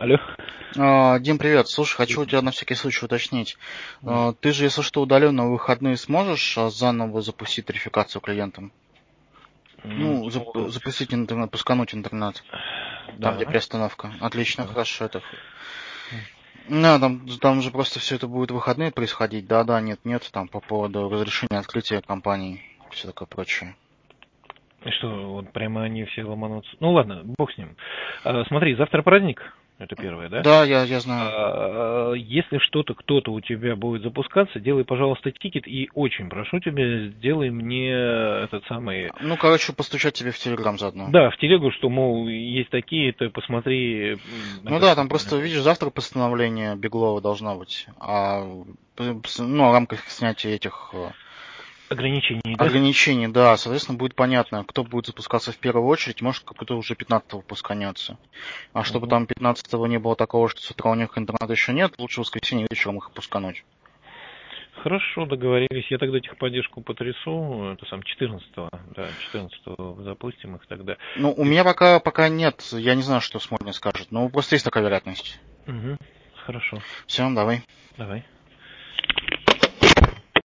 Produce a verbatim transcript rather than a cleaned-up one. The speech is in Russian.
Алло. А, Дим, привет. Слушай, хочу у тебя на всякий случай уточнить. А, Ты же, если что, удаленно в выходные сможешь а, заново запустить тарификацию клиентам? М, Ну, зап- вот. запустить интернет, пускануть интернет, там, где Да, приостановка. Отлично, да. хорошо. Это... Да, там, там же просто все это будет в выходные происходить. Да, да, нет, нет, там по поводу разрешения открытия компаний, все такое прочее. И что, вот прямо они все ломанутся? Ну ладно, бог с ним. А, смотри, завтра праздник, это первое, да? Да, я, я знаю. А, если что-то, кто-то у тебя будет запускаться, делай, пожалуйста, тикет и очень прошу тебя, сделай мне этот самый... Ну, короче, постучать тебе в Телеграм заодно. Да, в телегу, что, мол, есть такие-то, посмотри, м, Ну это да, там самое... просто, видишь, завтра постановление Беглова должно быть, а, ну, о рамках снятия этих э, Ограничений, да? ограничений, да, соответственно, будет понятно, кто будет запускаться в первую очередь, может, кто-то уже пятнадцатого пусканется. А чтобы Мгм. там пятнадцатого не было такого, что с утра у них интернета еще нет, лучше в воскресенье вечером их пускануть. Хорошо, договорились. Я тогда техподдержку потрясу. Это сам четырнадцатого, да, четырнадцатого запустим их тогда. Ну, у Ты- меня пока, пока нет, я не знаю, что Смольный скажет, но просто есть такая вероятность. Мгм. Хорошо. Все, давай. Давай.